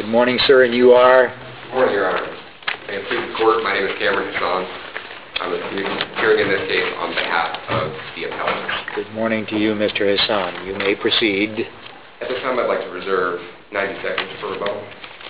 morning, sir, and you are? Good morning, Your Honor. May it please the Court, my name is Cameron Hassan. I'm appearing in this case on behalf of the appellant. Good morning to you, Mr. Hassan. You may proceed. At this time, I'd like to reserve 90 seconds for rebuttal.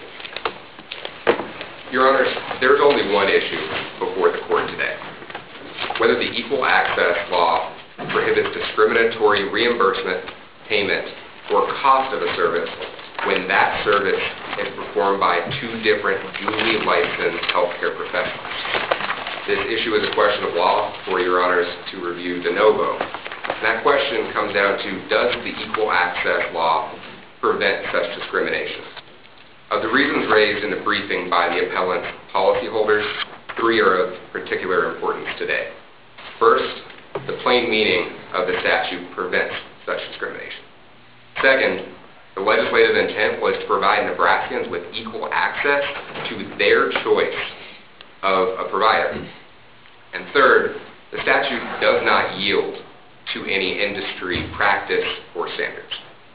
Your Honors, there is only one issue before the Court today. Whether the Equal Access Law prohibits discriminatory reimbursement, payment, or cost of a service when that service is performed by two different duly licensed healthcare professionals. This issue is a question of law for Your Honors to review de novo. That question comes down to, does the Equal Access Law prevent such discrimination? Of the reasons raised in the briefing by the appellant's policyholders, three are of particular importance today. First, the plain meaning of the statute prevents such discrimination. Second, the legislative intent was to provide Nebraskans with equal access to their choice of a provider. And third, the statute does not yield to any industry practice or standards.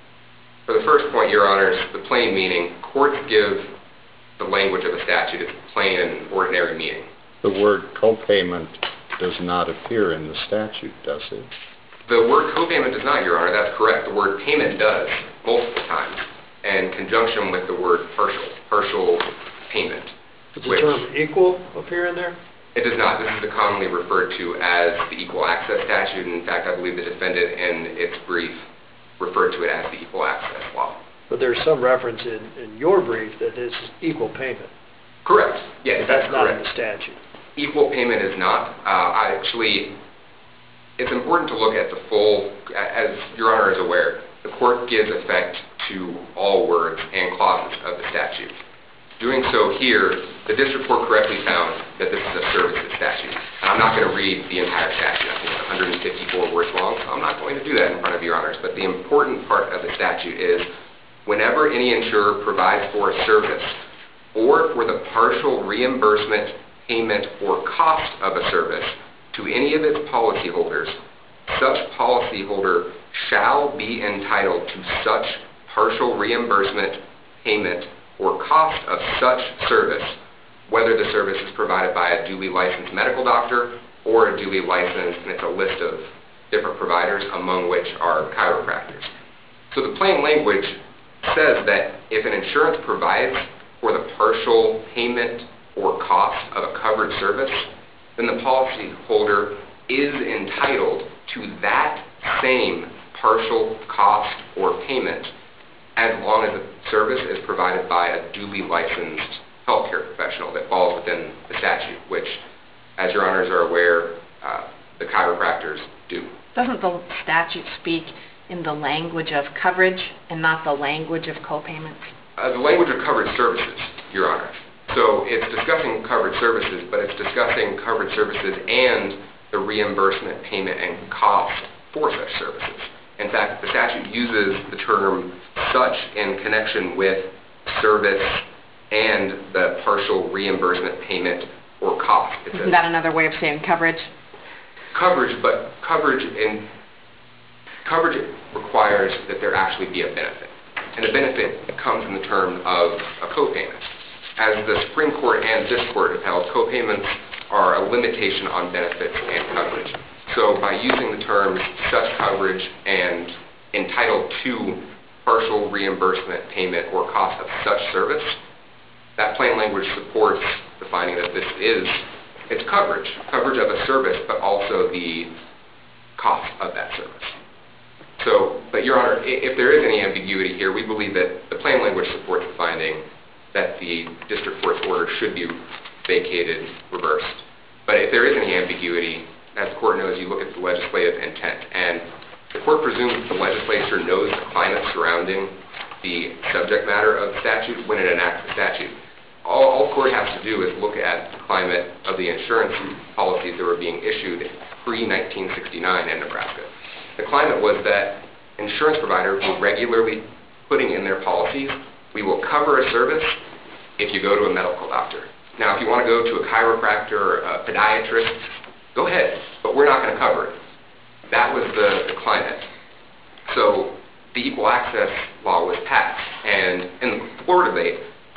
For the first point, Your Honors, the plain meaning, courts give the language of the statute its plain and ordinary meaning. The word copayment does not appear in the statute, does it? The word copayment does not, Your Honor. That's correct. The word payment does, multiple times, in conjunction with the word partial payment. Does the term equal appear in there? It does not. This is commonly referred to as the Equal Access Statute. In fact, I believe the defendant in its brief referred to it as the Equal Access Law. But there's some reference in your brief that this is equal payment. Correct. Yes, that's not correct. in the statute. Equal payment is not. Actually, it's important to look at the full, as Your Honor is aware, the court gives effect to all words and clauses of the statute. Doing so here, the district court correctly found that this is a services statute. And I'm not going to read the entire statute. I think it's 154 words long, so I'm not going to do that in front of Your Honors. But the important part of the statute is whenever any insurer provides for a service or for the partial reimbursement, payment, or cost of a service to any of its policyholders, such policyholder shall be entitled to such partial reimbursement, payment, or cost of such service, whether the service is provided by a duly licensed medical doctor or a duly licensed, and it's a list of different providers, among which are chiropractors. So the plain language says that if an insurance provides for the partial payment or cost of a covered service, then the policyholder is entitled to that same partial cost or payment as long as the service is provided by a duly licensed healthcare professional that falls within the statute, which, as Your Honors are aware, the chiropractors do. Doesn't the statute speak in the language of coverage and not the language of copayments? The language of covered services, Your Honor. So it's discussing covered services, but it's discussing covered services and the reimbursement, payment, and cost for such services. In fact, the statute uses the term such in connection with service and the partial reimbursement, payment, or cost. Isn't that another way of saying coverage? Coverage, but coverage requires that there actually be a benefit. And the benefit comes in the term of a copayment. As the Supreme Court and this Court have held, copayments are a limitation on benefits and coverage. So by using the terms such coverage and entitled to partial reimbursement, payment, or cost of such service, that plain language supports the finding that it's coverage of a service, but also the cost of that service. So, but Your Honor, if there is any ambiguity here, we believe that the plain language supports the finding that the district court's order should be vacated, reversed. But if there is any ambiguity, as the court knows, you look at the legislative intent. And the court presumes the legislature knows the climate surrounding the subject matter of the statute when it enacts the statute. All the court has to do is look at the climate of the insurance policies that were being issued pre-1969 in Nebraska. The climate was that insurance providers were regularly putting in their policies, we will cover a service if you go to a medical doctor. Now, if you want to go to a chiropractor or a podiatrist, go ahead, but we're not going to cover it. That was the climate. So the Equal Access Law was passed, and in the Florida debate,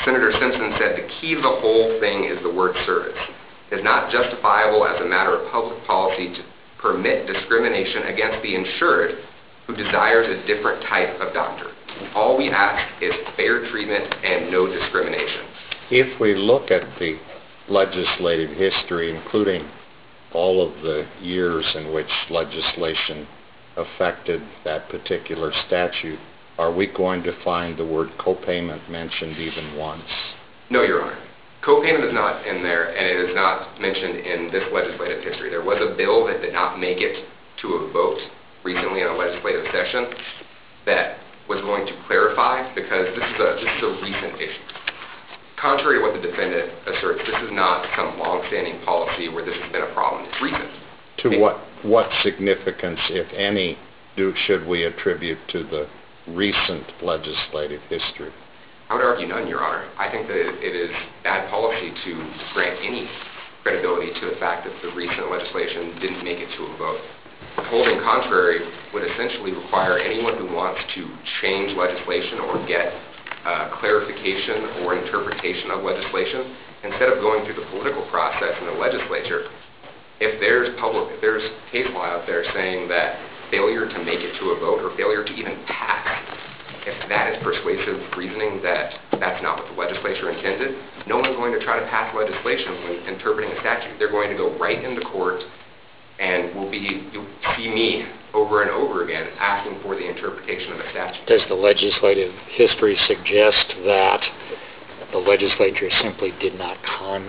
Senator Simpson said the key to the whole thing is the word service. It is not justifiable as a matter of public policy to permit discrimination against the insured who desires a different type of doctor. All we ask is fair treatment and no discrimination. If we look at the legislative history, including all of the years in which legislation affected that particular statute, are we going to find the word copayment mentioned even once? No, Your Honor. Copayment is not in there, and it is not mentioned in this legislative history. There was a bill that did not make it to a vote recently in a legislative session that was going to clarify, because this is a recent issue. Contrary to what the defendant asserts, this is not some long-standing policy where this has been a problem. It's recent. To what significance, if any, should we attribute to the recent legislative history? I would argue none, Your Honor. I think that it is bad policy to grant any credibility to the fact that the recent legislation didn't make it to a vote. Holding contrary would essentially require anyone who wants to change legislation or get clarification or interpretation of legislation, instead of going through the political process in the legislature, if there's case law out there saying that failure to make it to a vote or failure to even pass, if that is persuasive reasoning that that's not what the legislature intended, no one's going to try to pass legislation when interpreting a statute. They're going to go right into court, and you'll see me over and over again asking for the interpretation of a statute. Does the legislative history suggest that the legislature simply did not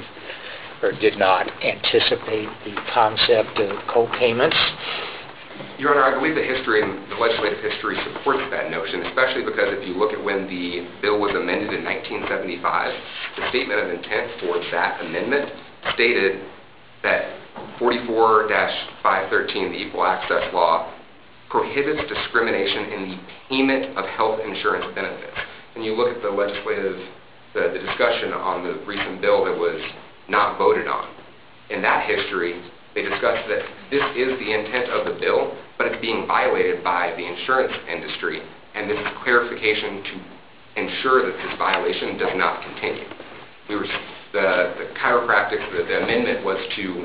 anticipate the concept of co-payments? Your Honor, I believe the legislative history supports that notion, especially because if you look at when the bill was amended in 1975, the statement of intent for that amendment stated that 44-513, the Equal Access Law, prohibits discrimination in the payment of health insurance benefits. And you look at the discussion on the recent bill that was not voted on. In that history, they discussed that this is the intent of the bill, but it's being violated by the insurance industry, and this is clarification to ensure that this violation does not continue. The chiropractic, the amendment was to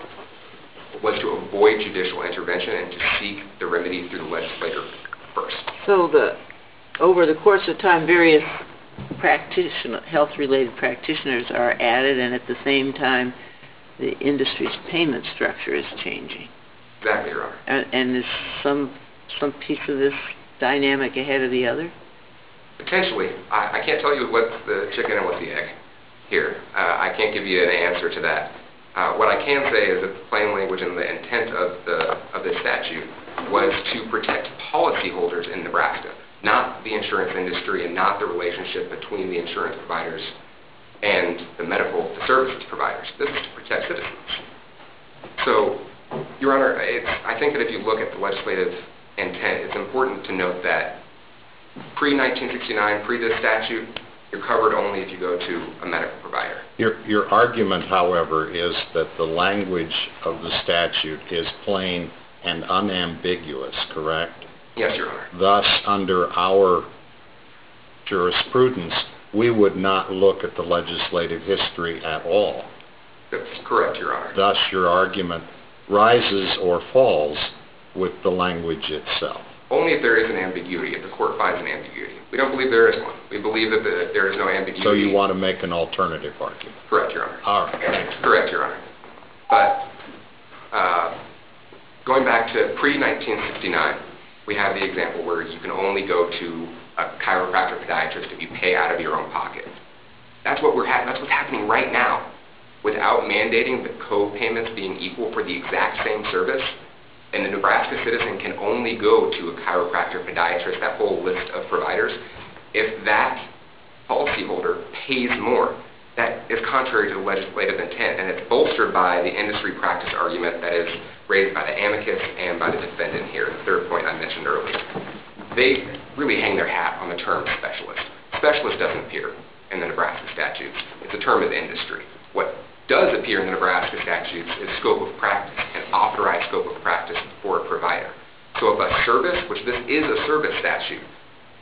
avoid judicial intervention and to seek the remedy through the legislature first. So over the course of time, various health-related practitioners are added, and at the same time, the industry's payment structure is changing. Exactly, Your Honor. And is some piece of this dynamic ahead of the other? Potentially. I can't tell you what's the chicken and what's the egg here. I can't give you an answer to that. What I can say is that the plain language and the intent of this statute was to protect policyholders in Nebraska, not the insurance industry and not the relationship between the insurance providers and the services providers. This is to protect citizens. So, Your Honor, I think that if you look at the legislative intent, it's important to note that pre-1969, pre this statute, you're covered only if you go to a medical provider. Your argument, however, is that the language of the statute is plain and unambiguous, correct? Yes, Your Honor. Thus, under our jurisprudence, we would not look at the legislative history at all. That's correct, Your Honor. Thus, your argument rises or falls with the language itself. Only if there is an ambiguity, if the court finds an ambiguity. We don't believe there is one. We believe that there is no ambiguity. So you want to make an alternative argument? Correct, Your Honor. All right. Correct, Your Honor. But going back to pre-1969, we have the example where you can only go to a chiropractor podiatrist if you pay out of your own pocket. That's what's happening right now. Without mandating the co-payments being equal for the exact same service, and the Nebraska citizen can only go to a chiropractor, podiatrist, that whole list of providers, if that policyholder pays more, that is contrary to the legislative intent, and it's bolstered by the industry practice argument that is raised by the amicus and by the defendant here, the third point I mentioned earlier. They really hang their hat on the term specialist. Specialist doesn't appear in the Nebraska statutes. The term is industry. What does appear in the Nebraska statutes is scope of practice, an authorized scope of practice for a provider. So if a service, which this is a service statute,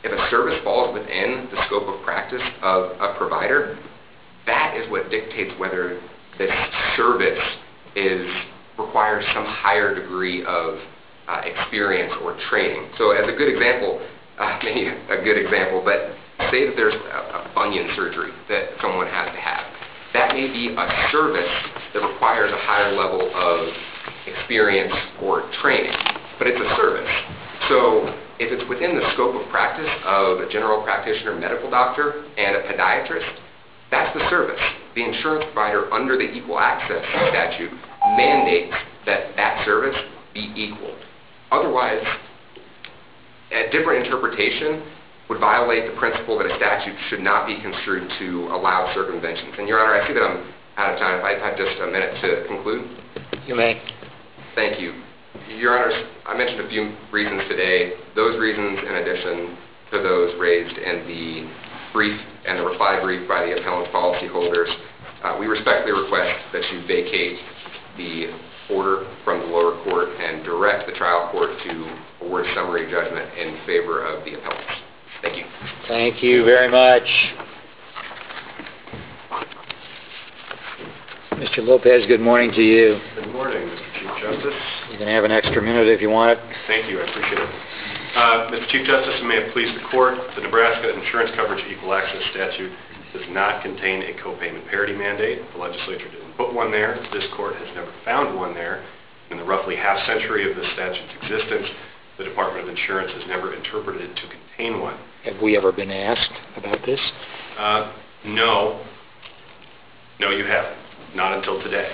If a service falls within the scope of practice of a provider, that is what dictates whether this service requires some higher degree of experience or training. So as a good example, maybe a good example, but say that there's a bunion surgery that someone has to have. That may be a service that requires a higher level of experience or training, but it's a service. So if it's within the scope of practice of a general practitioner, medical doctor, and a podiatrist, that's the service. The insurance provider under the Equal Access Statute mandates that that service be equal. Otherwise, a different interpretation would violate the principle that a statute should not be construed to allow circumventions. And Your Honor, I see that I'm out of time. If I have just a minute to conclude. You may. Thank you. Your Honors, I mentioned a few reasons today. Those reasons, in addition to those raised in the brief and the reply brief by the appellant policyholders, we respectfully request that you vacate the order from the lower court and direct the trial court to award summary judgment in favor of the appellants. Thank you. Thank you very much. Mr. Lopez, good morning to you. Good morning, Mr. Chief Justice. You can have an extra minute if you want it. Thank you, I appreciate it. Mr. Chief Justice, and may it please the court, the Nebraska Insurance Coverage Equal Access Statute does not contain a copayment parity mandate. The legislature didn't put one there. This court has never found one there. In the roughly half century of the statute's existence, the Department of Insurance has never interpreted it to contain one. Have we ever been asked about this? No. No, you haven't. Not until today.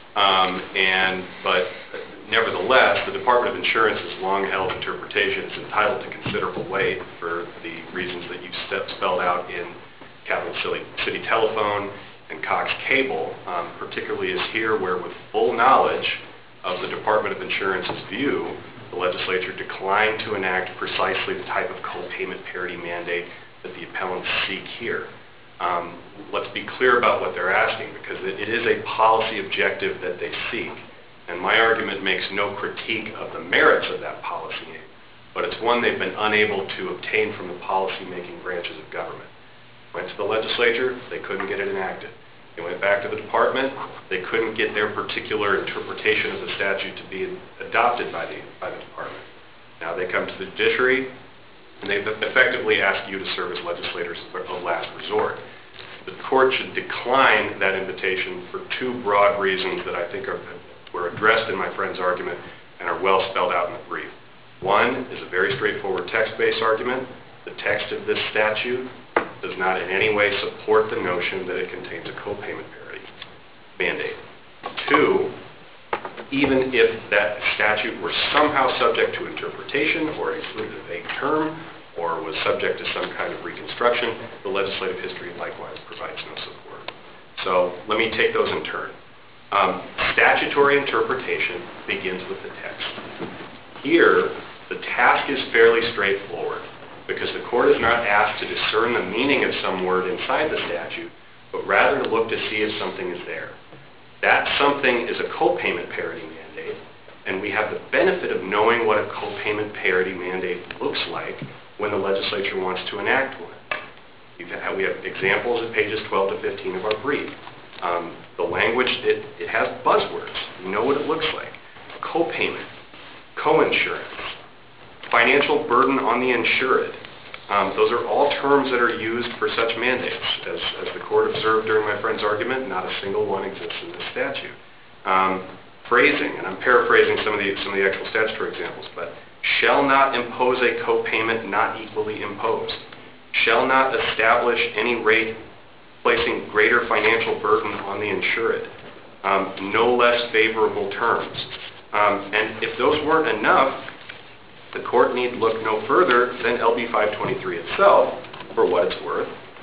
But nevertheless, the Department of Insurance's long-held interpretation is entitled to considerable weight for the reasons that you've spelled out in Capital City Telephone and Cox Cable, particularly as here where with full knowledge of the Department of Insurance's view, the legislature declined to enact precisely the type of copayment parity mandate that the appellants seek here. Let's be clear about what they're asking, because it is a policy objective that they seek. And my argument makes no critique of the merits of that policy aim, but it's one they've been unable to obtain from the policy-making branches of government. Went to the legislature, they couldn't get it enacted. They went back to the department, they couldn't get their particular interpretation of the statute to be adopted by the department. Now they come to the judiciary, and they've effectively asked you to serve as legislators of last resort. The court should decline that invitation for two broad reasons that I think were addressed in my friend's argument and are well spelled out in the brief. One is a very straightforward text-based argument. The text of this statute does not in any way support the notion that it contains a copayment parity mandate. Two, even if that statute were somehow subject to interpretation or included a vague term or was subject to some kind of reconstruction, the legislative history likewise provides no support. So let me take those in turn. Statutory interpretation begins with the text. Here, the task is fairly straightforward because the court is not asked to discern the meaning of some word inside the statute, but rather to look to see if something is there. That something is a copayment parity mandate, and we have the benefit of knowing what a copayment parity mandate looks like when the legislature wants to enact one. We have examples at pages 12 to 15 of our brief. The language, it has buzzwords. You know what it looks like. Copayment, coinsurance, financial burden on the insured. Those are all terms that are used for such mandates. As the court observed during my friend's argument, not a single one exists in the statute. Phrasing, and I'm paraphrasing some of the actual statutory examples, but shall not impose a copayment not equally imposed. Shall not establish any rate placing greater financial burden on the insured. No less favorable terms. And if those weren't enough, the court need look no further than LB 523 itself for what it's worth.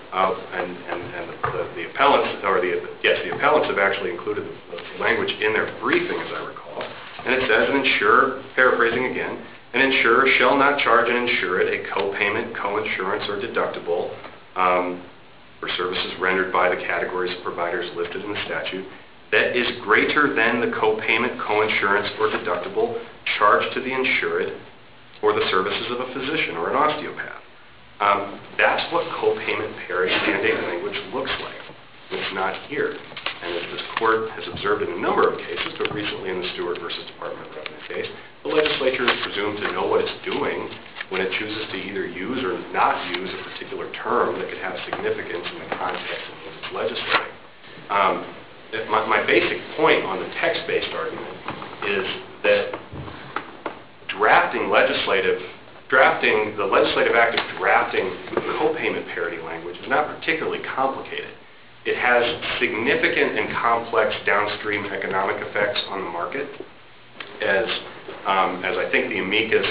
The appellants have actually included the language in their briefing, as I recall. And it says an insurer, paraphrasing again, an insurer shall not charge an insured a copayment, coinsurance, or deductible for services rendered by the categories of providers listed in the statute that is greater than the copayment, coinsurance, or deductible charged to the insured for the services of a physician or an osteopath. That's what co-payment parity mandate language looks like. It's not here. And as this court has observed in a number of cases, but recently in the Stewart versus Department of Revenue case, the legislature is presumed to know what it's doing when it chooses to either use or not use a particular term that could have significance in the context in which it's legislating. My basic point on the text-based argument is that drafting the legislative act of drafting co-payment parity language is not particularly complicated. It has significant and complex downstream economic effects on the market, as I think the amicus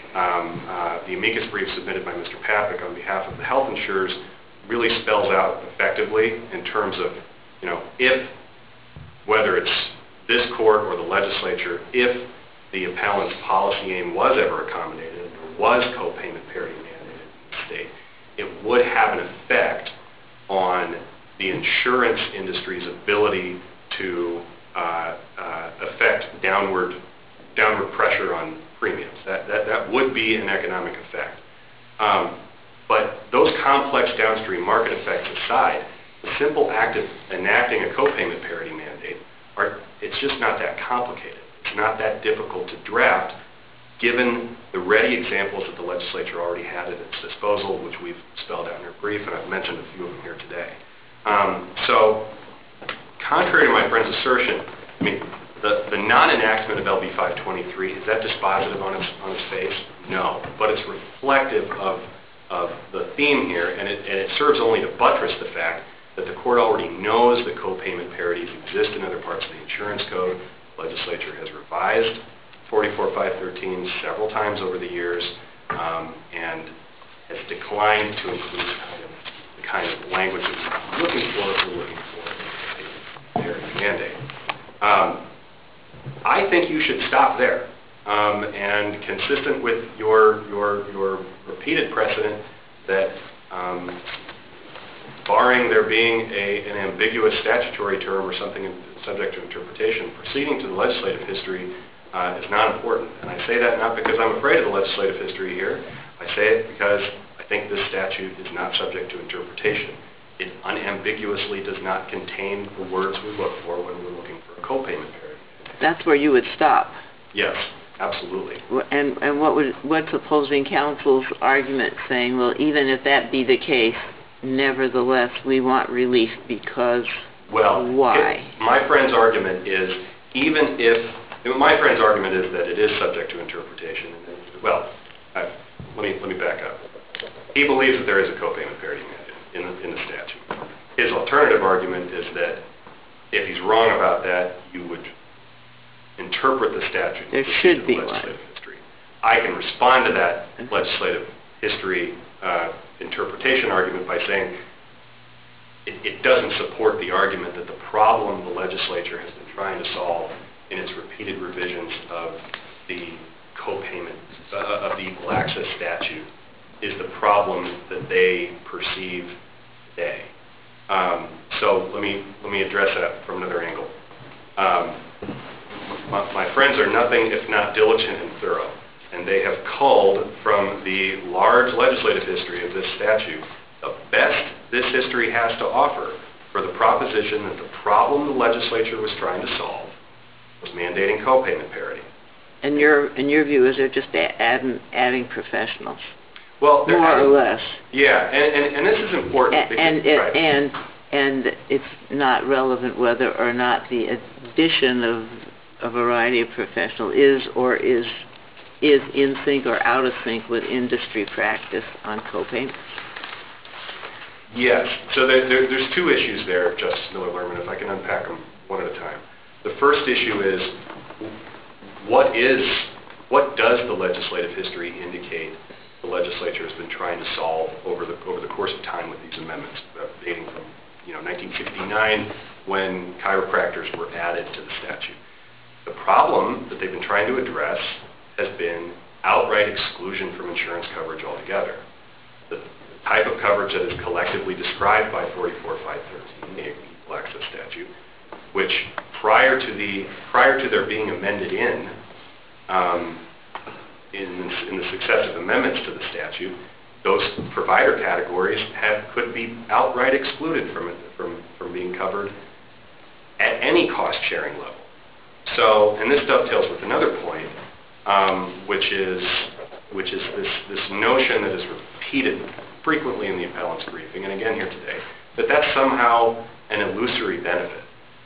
brief submitted by Mr. Papik on behalf of the health insurers really spells out effectively in terms of, if, whether it's this court or the legislature, if the appellant's policy aim was ever accommodated, or was co-payment parity mandated in the state, it would have an effect on the insurance industry's ability to affect downward pressure on premiums. That would be an economic effect. But those complex downstream market effects aside, the simple act of enacting a co-payment parity mandate, it's just not that complicated. It's not that difficult to draft, given the ready examples that the legislature already had at its disposal, which we've spelled out in our brief, and I've mentioned a few of them here today. So, contrary to my friend's assertion, the non-enactment of LB 523, is that dispositive on its face? No, but it's reflective of the theme here, and it serves only to buttress the fact that the court already knows that co-payment parities exist in other parts of the insurance code. The legislature has revised 44.513 several times over the years, and has declined to include the kind of language that we're looking for if we're looking for a parity mandate. I think you should stop there, and consistent with your repeated precedent that barring there being an ambiguous statutory term or something subject to interpretation, proceeding to the legislative history is not important. And I say that not because I'm afraid of the legislative history here. I say it because I think this statute is not subject to interpretation. It unambiguously does not contain the words we look for when we're looking for a co-payment parity. That's where you would stop. Yes, absolutely. And what's opposing counsel's argument saying, well, even if that be the case, nevertheless, we want relief because why? My friend's argument is that it is subject to interpretation. Well, let me back up. He believes that there is a co-payment parity mandate in the statute. His alternative argument is that if he's wrong about that, you would interpret the statute. There should be one. History. I can respond to that legislative history interpretation argument by saying it doesn't support the argument that the problem the legislature has been trying to solve in its repeated revisions of the co-payment, of the equal access statute, is the problem that they perceive today. So let me address that from another angle. My friends are nothing if not diligent and thorough, and they have culled from the large legislative history of this statute the best this history has to offer for the proposition that the problem the legislature was trying to solve was mandating co-payment parity. And your view is they're just adding professionals, well, more or less. Yeah, and this is important. And it's not relevant whether or not the addition of a variety of professionals is in sync or out of sync with industry practice on co-payments. Yes. So there's two issues there, Justice Miller-Lerman, if I can unpack them one at a time. The first issue is what does the legislative history indicate the legislature has been trying to solve over the course of time with these amendments, dating from 1969 when chiropractors were added to the statute. The problem that they've been trying to address has been outright exclusion from insurance coverage altogether. The type of coverage that is collectively described by 44.513, the Equal Access Statute, which prior to their being amended in the successive amendments to the statute, those provider categories could be outright excluded from being covered at any cost-sharing level. So, and this dovetails with another point, which is this notion that is repeated frequently in the appellant's briefing, and again here today, that that's somehow an illusory benefit.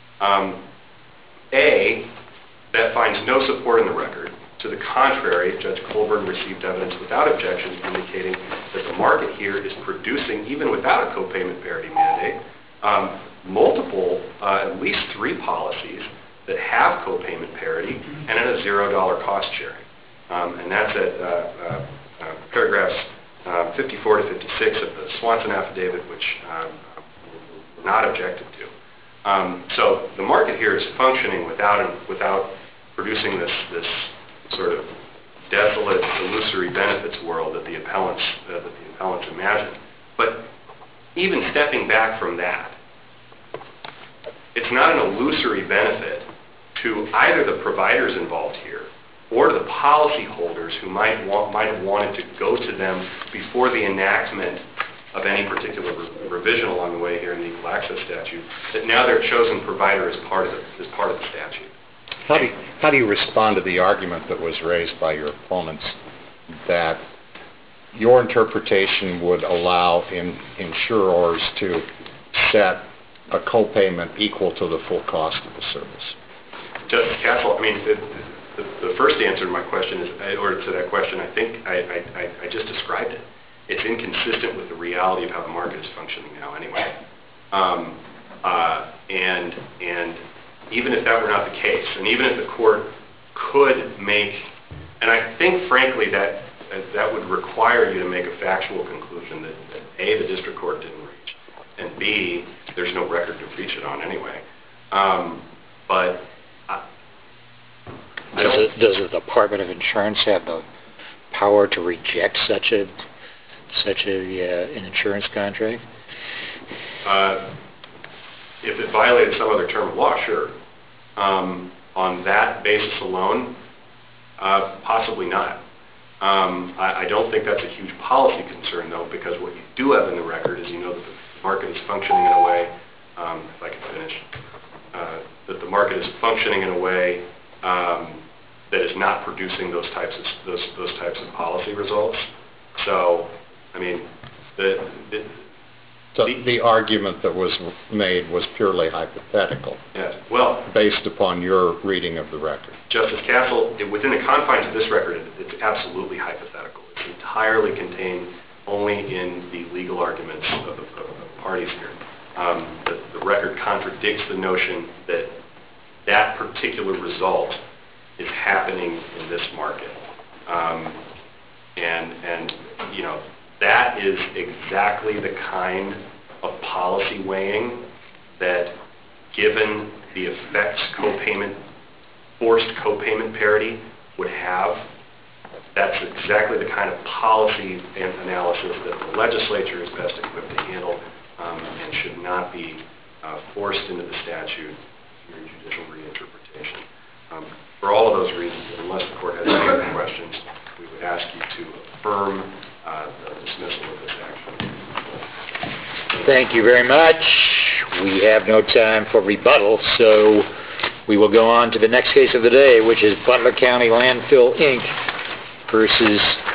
That finds no support in the record. To the contrary, Judge Colburn received evidence without objection indicating that the market here is producing, even without a copayment parity mandate, multiple, at least 3 policies that have copayment parity and at a $0 cost sharing. And that's at paragraphs 54 to 56 of the Swanson affidavit, which were not objected to. So the market here is functioning without producing this sort of desolate, illusory benefits world that the appellants imagine. But even stepping back from that, it's not an illusory benefit to either the providers involved here or to the policyholders who might have wanted to go to them before the enactment of any particular revision along the way here in the Equal Access Statute, that now their chosen provider is part of the statute. How do you respond to the argument that was raised by your opponents that your interpretation would allow insurers to set a copayment equal to the full cost of the service? Justice Castle, I mean, the first answer to my question is, or to that question, I think I just described it. It's inconsistent with the reality of how the market is functioning now anyway. And even if that were not the case, and even if the court could make, and I think frankly that would require you to make a factual conclusion that A, the district court didn't reach, and B, there's no record to reach it on anyway. But does the Department of Insurance have the power to reject such an insurance contract? If it violated some other term of law, sure. On that basis alone, possibly not. I don't think that's a huge policy concern, though, because what you do have in the record is you know that the market is functioning in a way, if I can finish, that the market is functioning in a way that is not producing those types of policy results. So, I mean, the argument that was made was purely hypothetical, yes, well, based upon your reading of the record. Justice Castle, within the confines of this record, it's absolutely hypothetical. It's entirely contained only in the legal arguments of the parties here. The record contradicts the notion that that particular result is happening in this market. And you know, that is exactly the kind of policy weighing that, given the effects forced copayment parity would have, that's exactly the kind of policy and analysis that the legislature is best equipped to handle and should not be forced into the statute through judicial reinterpretation. For all of those reasons, unless the court has any other questions, we would ask you to affirm the dismissal of this action. Thank you very much. We have no time for rebuttal, so we will go on to the next case of the day, which is Butler County Landfill, Inc. versus